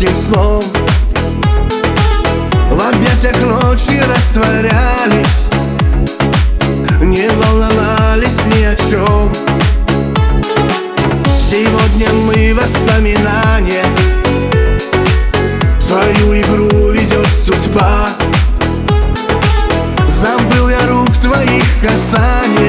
сладким сном. В объятиях ночи растворялись, не волновались ни о чем. Сегодня мы воспоминания, свою игру ведет судьба. Забыл я рук твоих касания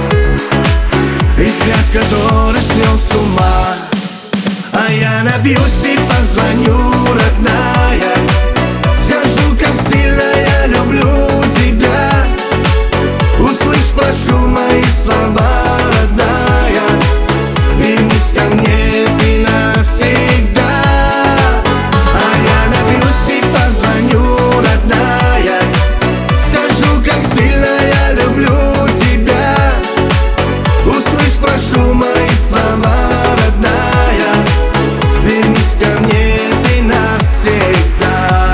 и взгляд, который свел с ума. А я набьюсь и позвоню, родная, скажу, как сильно я люблю тебя. Услышь, прошу мои слова, родная, вернись ко мне ты навсегда. А я набьюсь и позвоню, родная, скажу, как сильно я люблю тебя. Услышь, прошу мои слова, родная, вернись ко мне ты навсегда.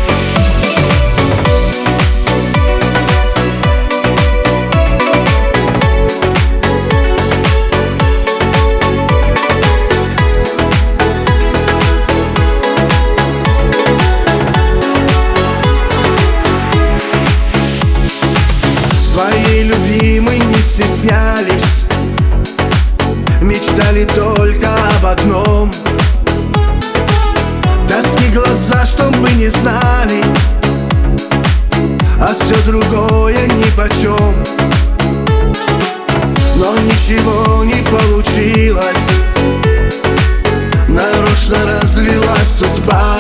Своей любимой не стеснялись, мечтали только об одном. Тоски глаза, чтобы не знали, а все другое нипочем. Но ничего не получилось, нарочно развелась судьба.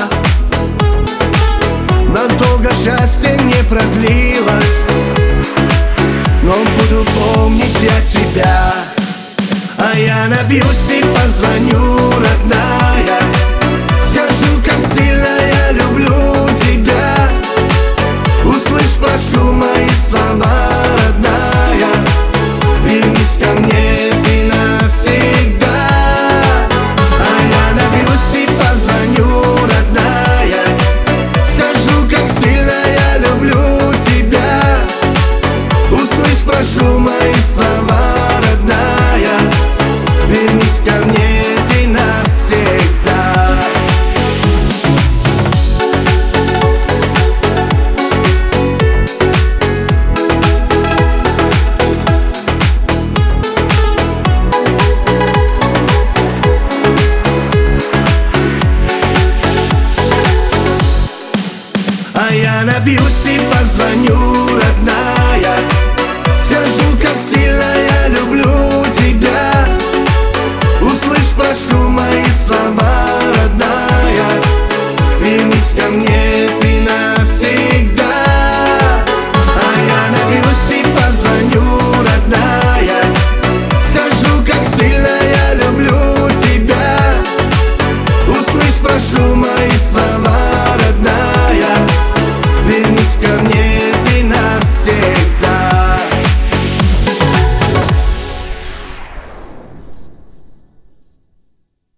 Надолго счастье не продлилось, но буду помнить я тебя. А я набьюсь и позвоню, родная, скажу, как сильно я люблю тебя. Услышь, прошу мои слова, родная, вернись ко мне ты навсегда. А я набьюсь и позвоню, родная, скажу, как сильно я люблю тебя. Услышь, прошу мои слова, родная, вернись ко мне ты навсегда. А я набьюсь и позвоню, родная, скажу, как сильно я люблю тебя. Услышь, прошу мои слова, родная, вернись ко мне ты навсегда. А я набьюсь и позвоню, родная, скажу, как сильно я люблю тебя. Услышь, прошу мои слова,